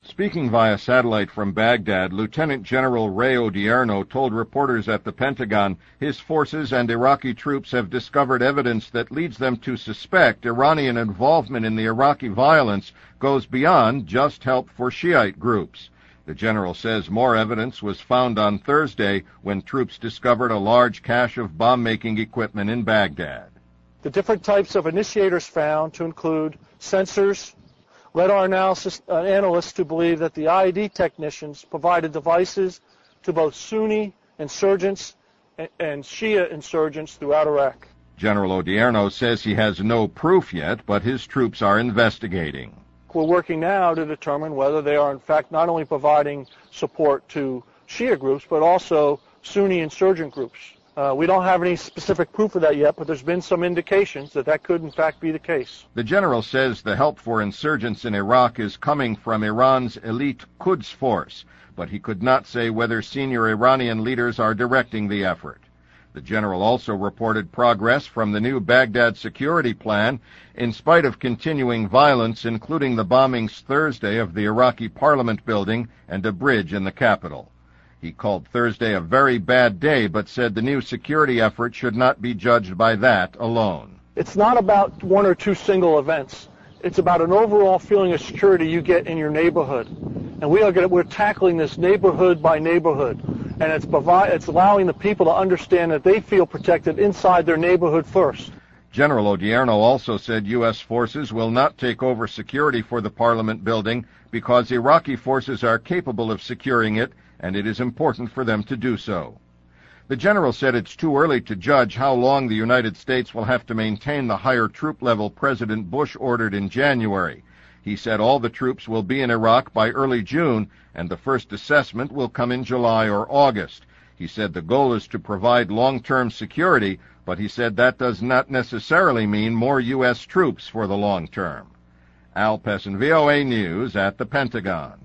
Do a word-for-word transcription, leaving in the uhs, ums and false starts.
Speaking via satellite from Baghdad, Lieutenant General Ray Odierno told reporters at the Pentagon his forces and Iraqi troops have discovered evidence that leads them to suspect Iranian involvement in the Iraqi violence goes beyond just help for Shiite groups. The general says more evidence was found on Thursday when troops discovered a large cache of bomb-making equipment in Baghdad. The different types of initiators found to include sensors led our analysis, uh, analysts to believe that the I E D technicians provided devices to both Sunni insurgents and, and Shia insurgents throughout Iraq. General Odierno says he has no proof yet, but his troops are investigating. We're working now to determine whether they are in fact not only providing support to Shia groups, but also Sunni insurgent groups. Uh, we don't have any specific proof of that yet, but there's been some indications that that could in fact be the case. The general says the help for insurgents in Iraq is coming from Iran's elite Quds force, but he could not say whether senior Iranian leaders are directing the effort. The general also reported progress from the new Baghdad security plan, in spite of continuing violence, including the bombings Thursday of the Iraqi parliament building and a bridge in the capital. He called Thursday a very bad day, but said the new security effort should not be judged by that alone. It's not about one or two single events. It's about an overall feeling of security you get in your neighborhood. And we are gonna, we're tackling this neighborhood by neighborhood. And it's, provide, it's allowing the people to understand that they feel protected inside their neighborhood first. General Odierno also said U S forces will not take over security for the parliament building because Iraqi forces are capable of securing it, and it is important for them to do so. The general said it's too early to judge how long the United States will have to maintain the higher troop level President Bush ordered in January. He said all the troops will be in Iraq by early June, and the first assessment will come in July or August. He said the goal is to provide long-term security, but he said that does not necessarily mean more U S troops for the long term. Al Pessin, V O A News at the Pentagon.